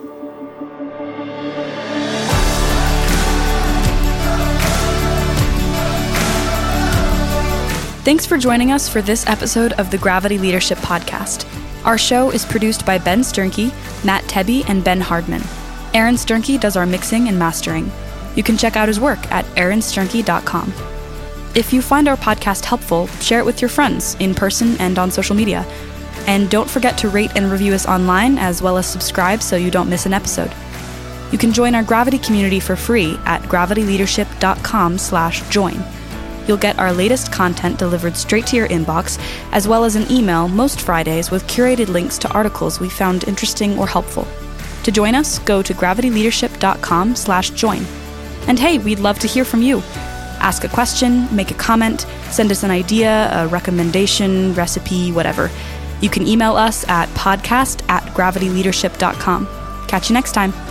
Thanks for joining us for this episode of the Gravity Leadership Podcast. Our show is produced by Ben Sternke, Matt Tebbe, and Ben Hardman. Aaron Sternke does our mixing and mastering. You can check out his work at aaronsternke.com. If you find our podcast helpful, share it with your friends, in person and on social media. And don't forget to rate and review us online, as well as subscribe so you don't miss an episode. You can join our Gravity community for free at gravityleadership.com/join. You'll get our latest content delivered straight to your inbox, as well as an email most Fridays with curated links to articles we found interesting or helpful. To join us, go to gravityleadership.com/join. And hey, we'd love to hear from you. Ask a question, make a comment, send us an idea, a recommendation, recipe, whatever. You can email us at podcast@gravityleadership.com. Catch you next time.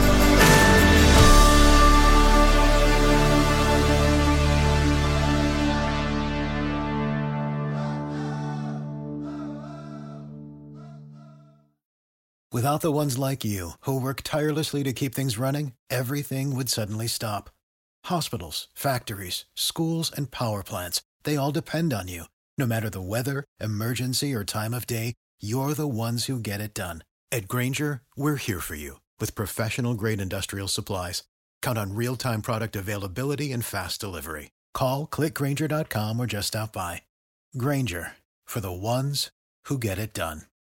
Without the ones like you, who work tirelessly to keep things running, everything would suddenly stop. Hospitals, factories, schools, and power plants, they all depend on you. No matter the weather, emergency, or time of day, you're the ones who get it done. At Grainger, we're here for you with professional-grade industrial supplies. Count on real-time product availability and fast delivery. Call, click Grainger.com, or just stop by. Grainger, for the ones who get it done.